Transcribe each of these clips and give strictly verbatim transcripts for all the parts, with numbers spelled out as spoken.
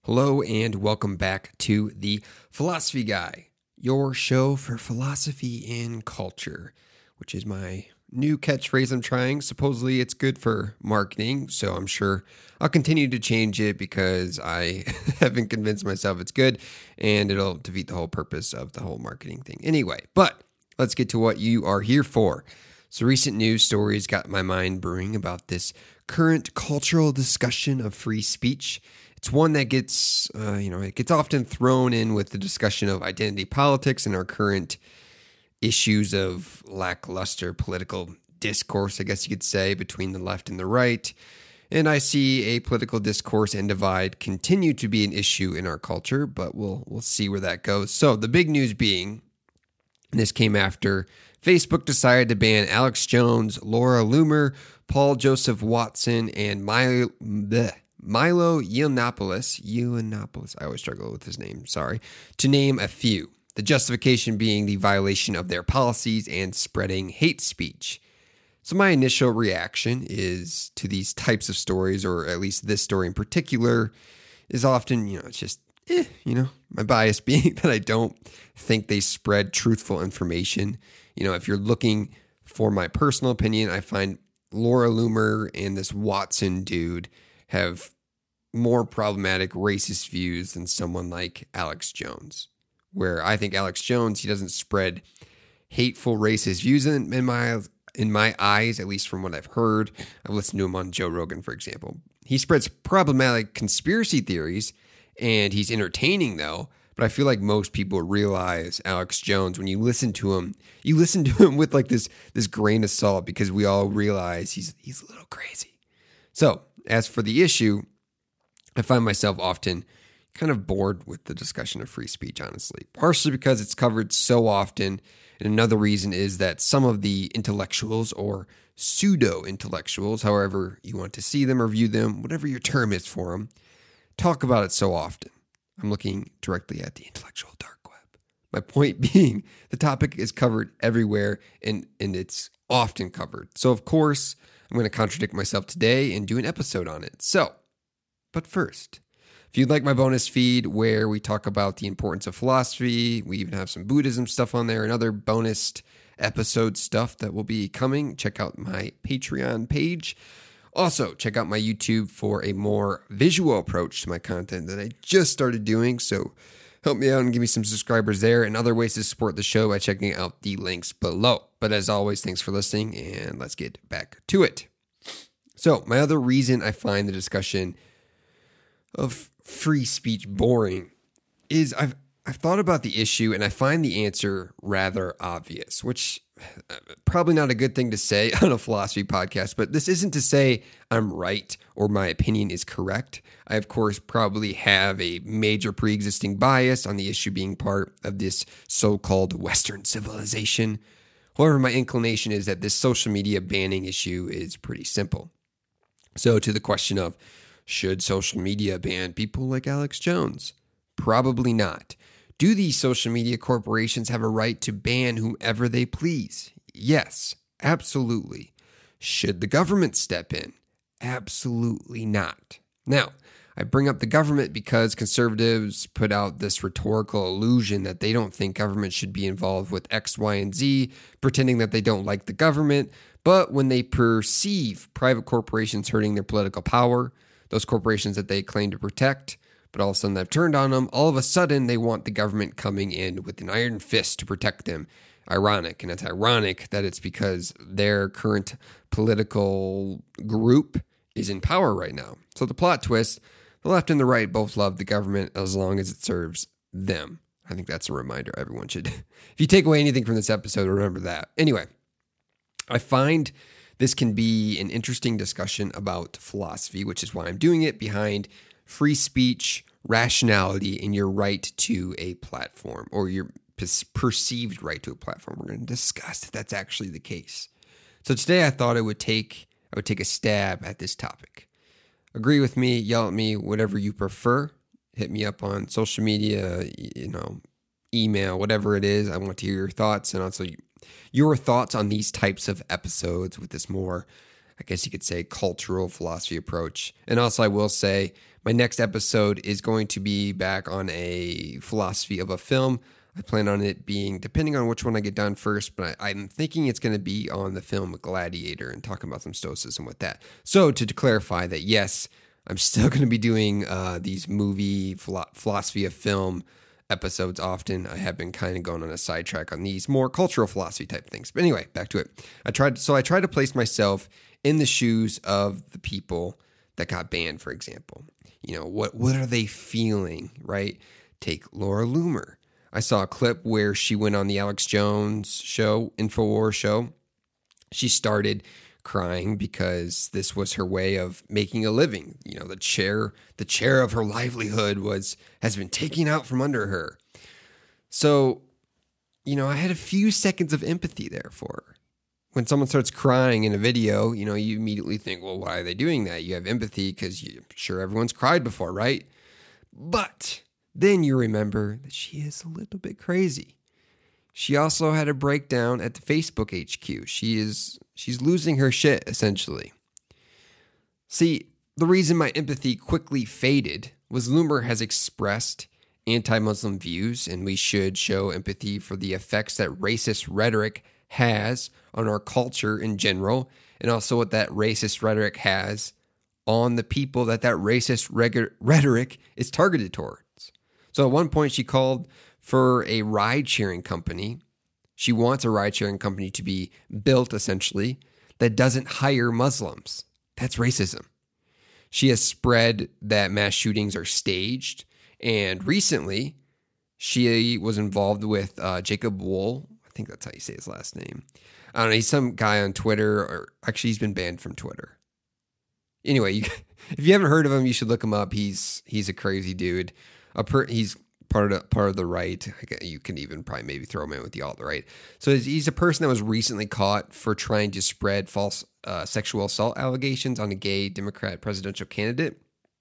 Hello and welcome back to The Philosophy Guy, your show for philosophy and culture, which is my new catchphrase I'm trying. Supposedly it's good for marketing, so I'm sure I'll continue to change it because I haven't convinced myself it's good and it'll defeat the whole purpose of the whole marketing thing. Anyway, but let's get to what you are here for. So recent news stories got my mind brewing about this current cultural discussion of free speech. It's one that gets, uh, you know, it gets often thrown in with the discussion of identity politics and our current issues of lackluster political discourse, I guess you could say, between the left and the right. And I see a political discourse and divide continue to be an issue in our culture, but we'll we'll see where that goes. So the big news being, and this came after Facebook decided to ban Alex Jones, Laura Loomer, Paul Joseph Watson, and Milo, bleh, Milo Yiannopoulos, Yiannopoulos, I always struggle with his name, sorry, to name a few. The justification being the violation of their policies and spreading hate speech. So my initial reaction is to these types of stories, or at least this story in particular, is often, you know, it's just, eh, you know, my bias being that I don't think they spread truthful information. You know, if you're looking for my personal opinion, I find Laura Loomer and this Watson dude have more problematic racist views than someone like Alex Jones, where I think Alex Jones, he doesn't spread hateful racist views in, in my in my eyes, at least from what I've heard. I've listened to him on Joe Rogan, for example. He spreads problematic conspiracy theories, and he's entertaining, though. But I feel like most people realize Alex Jones, when you listen to him, you listen to him with like this this grain of salt, because we all realize he's he's a little crazy. So as for the issue, I find myself often kind of bored with the discussion of free speech, honestly, partially because it's covered so often. And another reason is that some of the intellectuals or pseudo-intellectuals, however you want to see them or view them, whatever your term is for them, talk about it so often. I'm looking directly at the intellectual dark web. My point being, the topic is covered everywhere and, and it's often covered. So, of course, I'm going to contradict myself today and do an episode on it. So, but first, if you'd like my bonus feed where we talk about the importance of philosophy, we even have some Buddhism stuff on there and other bonus episode stuff that will be coming, check out my Patreon page. Also, check out my YouTube for a more visual approach to my content that I just started doing. So help me out and give me some subscribers there, and other ways to support the show by checking out the links below. But as always, thanks for listening, and let's get back to it. So my other reason I find the discussion of free speech boring is I've I've thought about the issue, and I find the answer rather obvious, which uh, probably not a good thing to say on a philosophy podcast, but this isn't to say I'm right or my opinion is correct. I, of course, probably have a major pre-existing bias on the issue being part of this so-called Western civilization. However, my inclination is that this social media banning issue is pretty simple. So to the question of, should social media ban people like Alex Jones? Probably not. Do these social media corporations have a right to ban whomever they please? Yes, absolutely. Should the government step in? Absolutely not. Now, I bring up the government because conservatives put out this rhetorical illusion that they don't think government should be involved with X, Y, and Z, pretending that they don't like the government. But when they perceive private corporations hurting their political power, those corporations that they claim to protect, but all of a sudden they've turned on them, all of a sudden they want the government coming in with an iron fist to protect them. Ironic, and it's ironic that it's because their current political group is in power right now. So the plot twist, the left and the right both love the government as long as it serves them. I think that's a reminder everyone should, if you take away anything from this episode, remember that. Anyway, I find this can be an interesting discussion about philosophy, which is why I'm doing it, behind free speech, rationality, and your right to a platform, or your perceived right to a platform. We're going to discuss if that's actually the case. So today I thought I would take I would take a stab at this topic. Agree with me, yell at me, whatever you prefer. Hit me up on social media, you know, email, whatever it is. I want to hear your thoughts, and also your thoughts on these types of episodes with this more, I guess you could say, cultural philosophy approach. And also I will say, My next episode is going to be back on a philosophy of a film. I plan on it being, depending on which one I get done first, but I, I'm thinking it's going to be on the film Gladiator and talking about some stoicism with that. So to, to clarify that, yes, I'm still going to be doing uh, these movie philo- philosophy of film episodes often. I have been kind of going on a sidetrack on these more cultural philosophy type things. But anyway, back to it. I tried, so I tried to place myself in the shoes of the people that got banned, for example. You know, what what are they feeling, right? Take Laura Loomer. I saw a clip where she went on the Alex Jones show, InfoWars show. She started crying because this was her way of making a living. You know, the chair, the chair of her livelihood was has been taken out from under her. So, you know, I had a few seconds of empathy there for her. When someone starts crying in a video, you know, you immediately think, well, why are they doing that? You have empathy because you're sure everyone's cried before, right? But then you remember that she is a little bit crazy. She also had a breakdown at the Facebook H Q. She is she's losing her shit, essentially. See, the reason my empathy quickly faded was Loomer has expressed anti-Muslim views, and we should show empathy for the effects that racist rhetoric has on our culture in general, and also what that racist rhetoric has on the people that that racist reg- rhetoric is targeted towards. So at one point she called for a ride-sharing company. She wants a ride-sharing company to be built, essentially, that doesn't hire Muslims. That's racism. She has spread that mass shootings are staged, and recently she was involved with uh, Jacob Wohl. I think that's how you say his last name. I don't know. He's some guy on Twitter, or actually he's been banned from Twitter. Anyway, you, if you haven't heard of him, you should look him up. He's he's a crazy dude. A per, he's part of the, part of the right. You can even probably maybe throw him in with the alt-right. So he's, he's a person that was recently caught for trying to spread false uh, sexual assault allegations on a gay Democrat presidential candidate,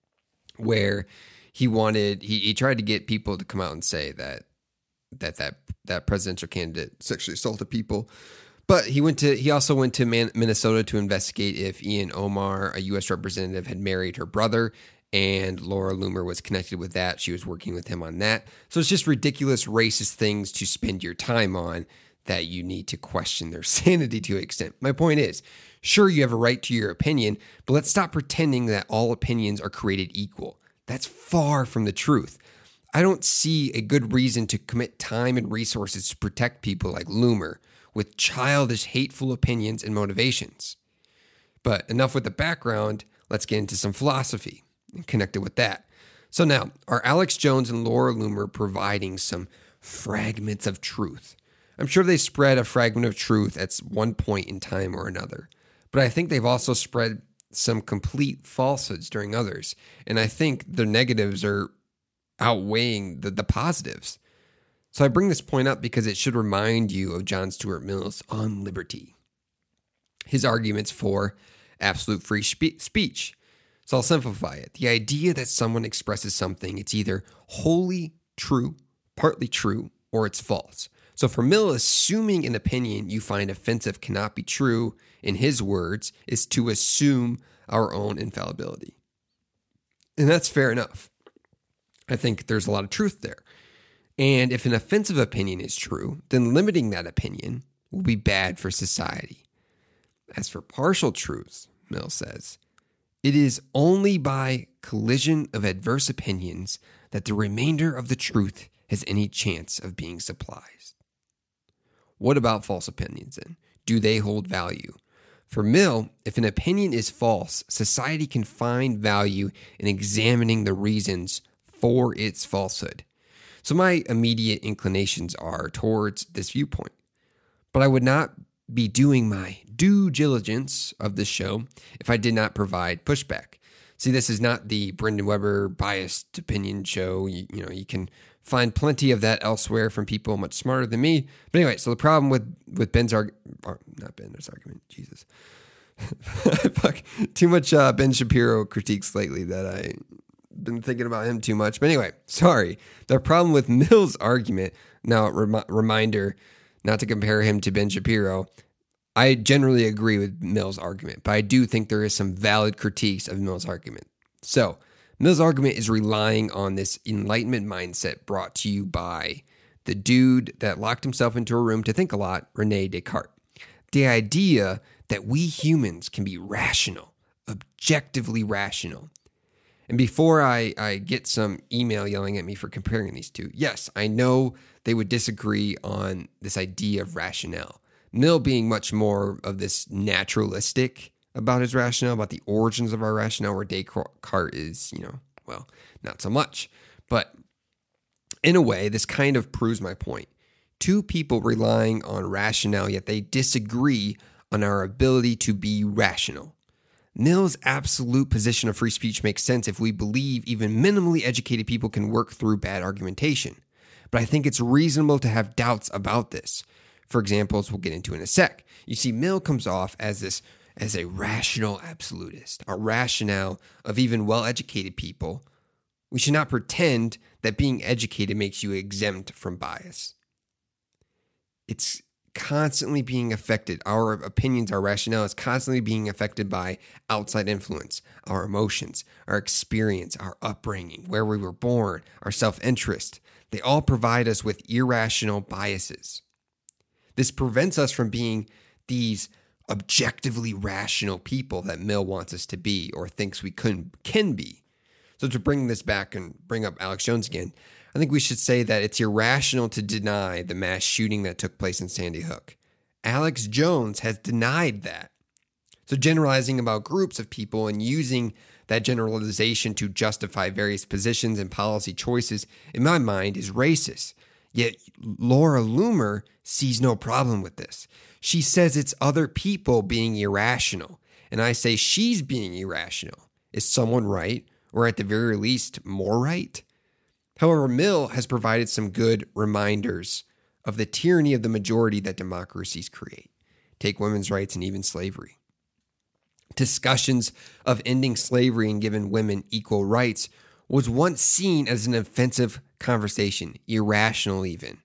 where he wanted he, he tried to get people to come out and say that that that that presidential candidate sexually assaulted people. But he went to he also went to Man, Minnesota to investigate if Ian Omar, a U S representative, had married her brother. And Laura Loomer was connected with that. She was working with him on that. So it's just ridiculous, racist things to spend your time on that you need to question their sanity to an extent. My point is, sure, you have a right to your opinion, but let's stop pretending that all opinions are created equal. That's far from the truth. I don't see a good reason to commit time and resources to protect people like Loomer with childish, hateful opinions and motivations. But enough with the background, let's get into some philosophy and connect it with that. So now, are Alex Jones and Laura Loomer providing some fragments of truth? I'm sure they spread a fragment of truth at one point in time or another, but I think they've also spread some complete falsehoods during others, and I think the negatives are outweighing the, the positives. So I bring this point up because it should remind you of John Stuart Mill's On Liberty, his arguments for absolute free spe- speech. So I'll simplify it. The idea that someone expresses something, it's either wholly true, partly true, or it's false. So for Mill, assuming an opinion you find offensive cannot be true, in his words, is to assume our own infallibility. And that's fair enough. I think there's a lot of truth there. And if an offensive opinion is true, then limiting that opinion will be bad for society. As for partial truths, Mill says, it is only by collision of adverse opinions that the remainder of the truth has any chance of being supplied. What about false opinions then? Do they hold value? For Mill, if an opinion is false, society can find value in examining the reasons for its falsehood. So my immediate inclinations are towards this viewpoint. But I would not be doing my due diligence of this show if I did not provide pushback. See, this is not the Brendan Weber biased opinion show. You, you know, you can find plenty of that elsewhere from people much smarter than me. But anyway, so the problem with, with Ben's argument, not Ben's argument, Jesus. Fuck, too much uh, Ben Shapiro critiques lately that I've been thinking about him too much. But anyway, sorry. The problem with Mill's argument, now rem- reminder, not to compare him to Ben Shapiro, I generally agree with Mill's argument, but I do think there is some valid critiques of Mill's argument. So, Mill's argument is relying on this Enlightenment mindset brought to you by the dude that locked himself into a room to think a lot, Rene Descartes. The idea that we humans can be rational, objectively rational. And before I, I get some email yelling at me for comparing these two, yes, I know they would disagree on this idea of rationale. Mill being much more of this naturalistic about his rationale, about the origins of our rationale, where Descartes is, you know, well, not so much. But in a way, this kind of proves my point. Two people relying on rationale, yet they disagree on our ability to be rational. Mill's absolute position of free speech makes sense if we believe even minimally educated people can work through bad argumentation. But I think it's reasonable to have doubts about this. For example, as we'll get into in a sec. You see, Mill comes off as this as a rational absolutist, a rationale of even well-educated people. We should not pretend that being educated makes you exempt from bias. It's constantly being affected. Our opinions, our rationale is constantly being affected by outside influence, our emotions, our experience, our upbringing, where we were born, our self-interest. They all provide us with irrational biases. This prevents us from being these objectively rational people that Mill wants us to be or thinks we can, can be. So to bring this back and bring up Alex Jones again, I think we should say that it's irrational to deny the mass shooting that took place in Sandy Hook. Alex Jones has denied that. So generalizing about groups of people and using that generalization to justify various positions and policy choices, in my mind, is racist. Yet Laura Loomer sees no problem with this. She says it's other people being irrational, and I say she's being irrational. Is someone right, or at the very least, more right? However, Mill has provided some good reminders of the tyranny of the majority that democracies create. Take women's rights and even slavery. Discussions of ending slavery and giving women equal rights was once seen as an offensive conversation, irrational even.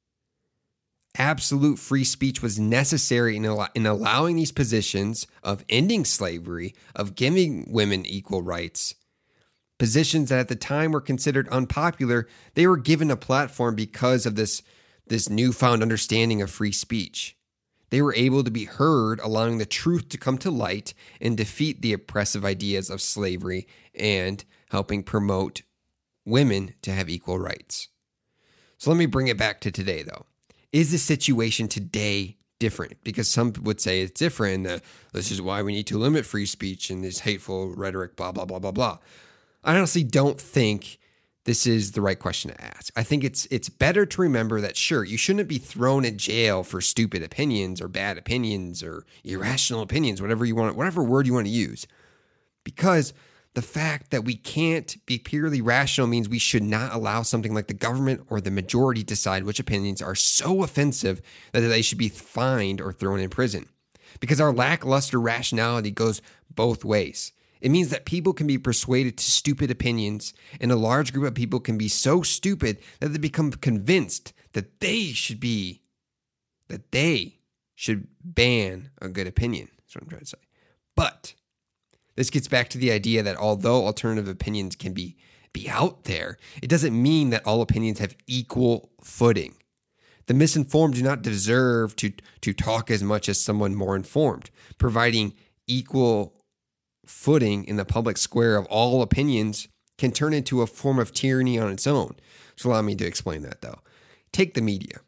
Absolute free speech was necessary in, al- in allowing these positions of ending slavery, of giving women equal rights. Positions that at the time were considered unpopular, they were given a platform because of this, this newfound understanding of free speech. They were able to be heard, allowing the truth to come to light and defeat the oppressive ideas of slavery and helping promote women to have equal rights. So let me bring it back to today, though. Is the situation today different? Because some would say it's different. Uh, this is why we need to limit free speech and this hateful rhetoric, blah, blah, blah, blah, blah. I honestly don't think this is the right question to ask. I think it's it's better to remember that, sure, you shouldn't be thrown in jail for stupid opinions or bad opinions or irrational opinions, whatever you want, whatever word you want to use. Because the fact that we can't be purely rational means we should not allow something like the government or the majority decide which opinions are so offensive that they should be fined or thrown in prison. Because our lackluster rationality goes both ways. It means that people can be persuaded to stupid opinions, and a large group of people can be so stupid that they become convinced that they should be, that they should ban a good opinion. That's what I'm trying to say. But this gets back to the idea that although alternative opinions can be, be out there, it doesn't mean that all opinions have equal footing. The misinformed do not deserve to, to talk as much as someone more informed. Providing equal footing in the public square of all opinions can turn into a form of tyranny on its own. So allow me to explain that, though. Take the media.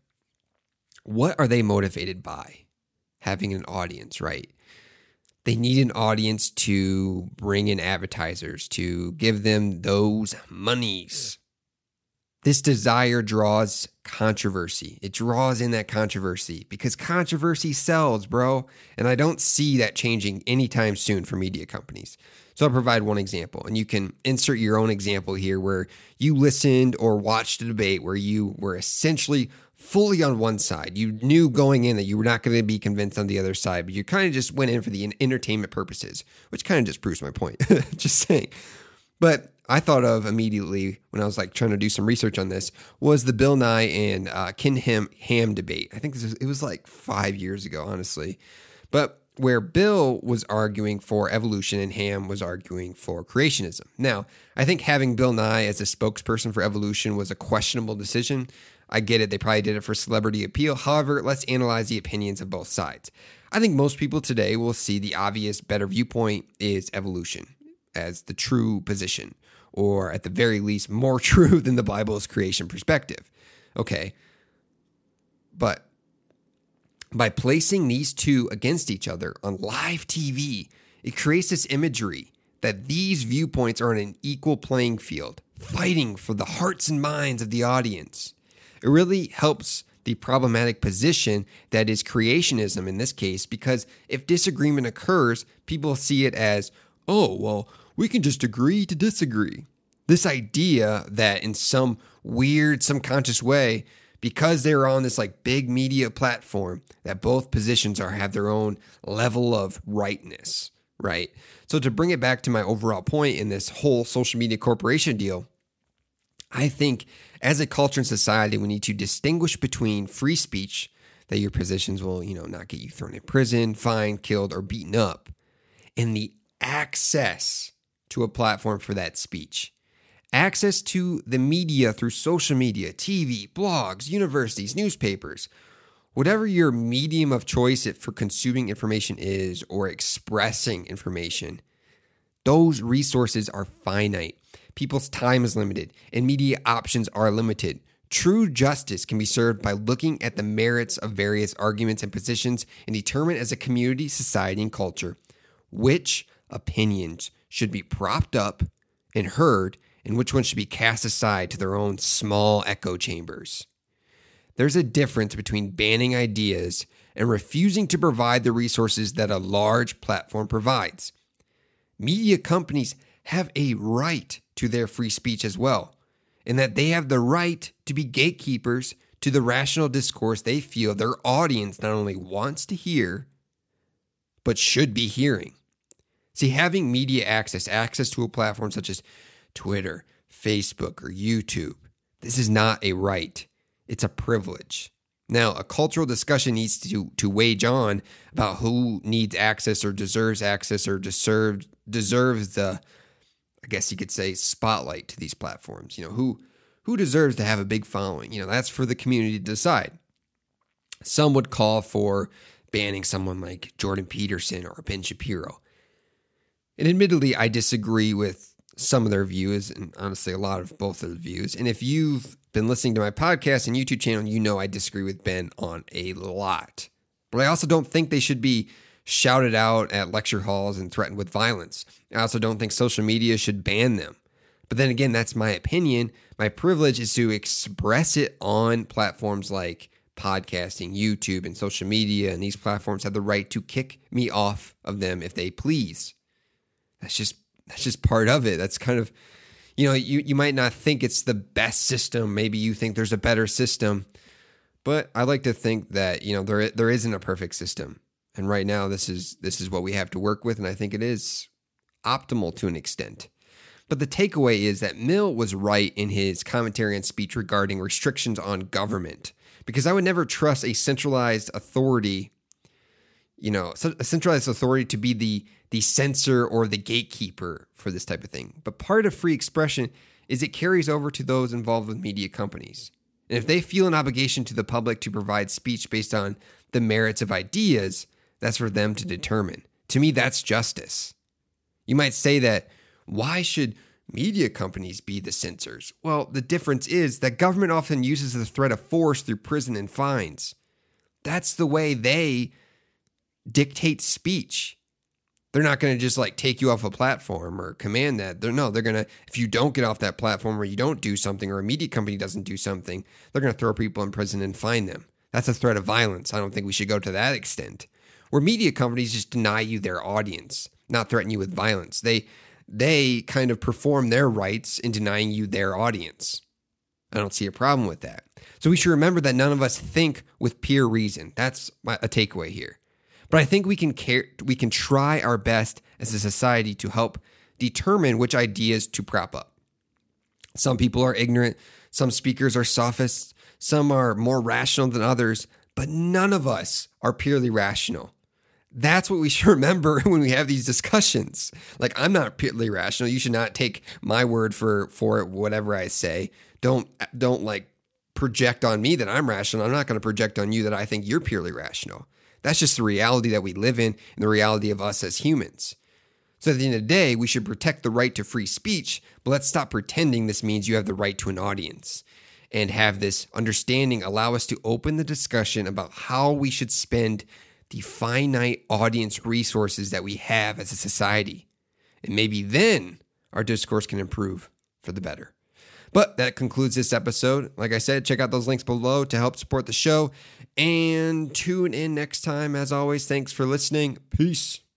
What are they motivated by? Having an audience, right? They need an audience to bring in advertisers, to give them those monies. This desire draws controversy. It draws in that controversy because controversy sells, bro. And I don't see that changing anytime soon for media companies. So I'll provide one example, and you can insert your own example here where you listened or watched a debate where you were essentially fully on one side. You knew going in that you were not going to be convinced on the other side, but you kind of just went in for the entertainment purposes, which kind of just proves my point. Just saying. But I thought of immediately when I was like trying to do some research on this was the Bill Nye and uh, Ken Ham, Ham debate. I think this was, it was like five years ago, honestly. But where Bill was arguing for evolution and Ham was arguing for creationism. Now, I think having Bill Nye as a spokesperson for evolution was a questionable decision. I get it. They probably did it for celebrity appeal. However, let's analyze the opinions of both sides. I think most people today will see the obvious better viewpoint is evolution as the true position, or at the very least, more true than the Bible's creation perspective. Okay. But by placing these two against each other on live T V, it creates this imagery that these viewpoints are on an equal playing field, fighting for the hearts and minds of the audience. It really helps the problematic position that is creationism in this case, because if disagreement occurs, people see it as, oh, well, we can just agree to disagree. This idea that in some weird subconscious way, because they're on this like big media platform, that both positions are have their own level of rightness, right? So to bring it back to my overall point in this whole social media corporation deal, I think as a culture and society, we need to distinguish between free speech, that your positions will, you know, not get you thrown in prison, fined, killed, or beaten up, and the access to a platform for that speech. Access to the media through social media, T V, blogs, universities, newspapers, whatever your medium of choice for consuming information is or expressing information, those resources are finite. People's time is limited and media options are limited. True justice can be served by looking at the merits of various arguments and positions and determine as a community, society, and culture which opinions should be propped up and heard and which ones should be cast aside to their own small echo chambers. There's a difference between banning ideas and refusing to provide the resources that a large platform provides. Media companies have a right to their free speech as well, and that they have the right to be gatekeepers to the rational discourse they feel their audience not only wants to hear, but should be hearing. See, having media access, access to a platform such as Twitter, Facebook, or YouTube, this is not a right. It's a privilege. Now, a cultural discussion needs to, to wage on about who needs access or deserves access or deserves, deserves the, I guess you could say, spotlight to these platforms. You know, who who deserves to have a big following? You know, that's for the community to decide. Some would call for banning someone like Jordan Peterson or Ben Shapiro. And admittedly, I disagree with some of their views, and honestly, a lot of both of the views. And if you've been listening to my podcast and YouTube channel, you know I disagree with Ben on a lot. But I also don't think they should be shouted out at lecture halls and threatened with violence. I also don't think social media should ban them. But then again, that's my opinion. My privilege is to express it on platforms like podcasting, YouTube, and social media, and these platforms have the right to kick me off of them if they please. That's just that's just part of it. That's kind of, you know, you, you might not think it's the best system. Maybe you think there's a better system. But I like to think that, you know, there there isn't a perfect system. And right now, this is this is what we have to work with, and I think it is optimal to an extent. But the takeaway is that Mill was right in his commentary and speech regarding restrictions on government, because I would never trust a centralized authority, you know, a centralized authority to be the the censor or the gatekeeper for this type of thing. But part of free expression is it carries over to those involved with media companies. And if they feel an obligation to the public to provide speech based on the merits of ideas, that's for them to determine. To me, that's justice. You might say that, why should media companies be the censors? Well, the difference is that government often uses the threat of force through prison and fines. That's the way they dictate speech. They're not going to just like take you off a platform or command that. They're no, they're going to, if you don't get off that platform or you don't do something or a media company doesn't do something, they're going to throw people in prison and fine them. That's a threat of violence. I don't think we should go to that extent. Where media companies just deny you their audience, not threaten you with violence. They they kind of perform their rights in denying you their audience. I don't see a problem with that. So we should remember that none of us think with pure reason. That's a takeaway here. But I think we can care, we can try our best as a society to help determine which ideas to prop up. Some people are ignorant. Some speakers are sophists. Some are more rational than others. But none of us are purely rational. That's what we should remember when we have these discussions. Like, I'm not purely rational. You should not take my word for, for it, whatever I say. Don't, don't like project on me that I'm rational. I'm not going to project on you that I think you're purely rational. That's just the reality that we live in and the reality of us as humans. So at the end of the day, we should protect the right to free speech, but let's stop pretending this means you have the right to an audience, and have this understanding allow us to open the discussion about how we should spend the finite audience resources that we have as a society. And maybe then our discourse can improve for the better. But that concludes this episode. Like I said, check out those links below to help support the show. And tune in next time. As always, thanks for listening. Peace.